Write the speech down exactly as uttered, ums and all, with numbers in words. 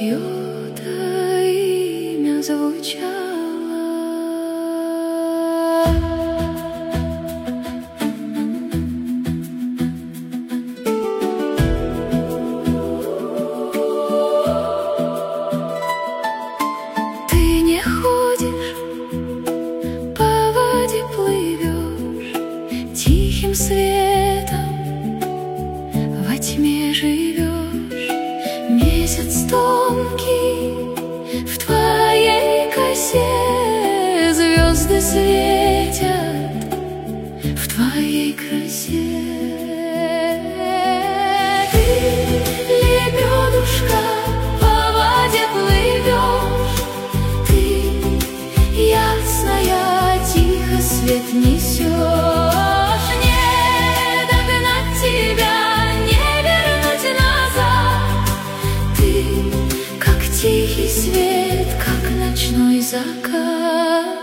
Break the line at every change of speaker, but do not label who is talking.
чье-то имя звучало. Ты не ходишь, по воде плывешь, тихим светом во тьме живешь. Месяц тонкий в твоей косе, звезды светят в твоей красе. Ты, лебедушка, по воде плывешь, ты, ясная, тихо свет несешь. Не догнать тебя, не вернуть назад. Ты, как тихий свет, как ночной закат.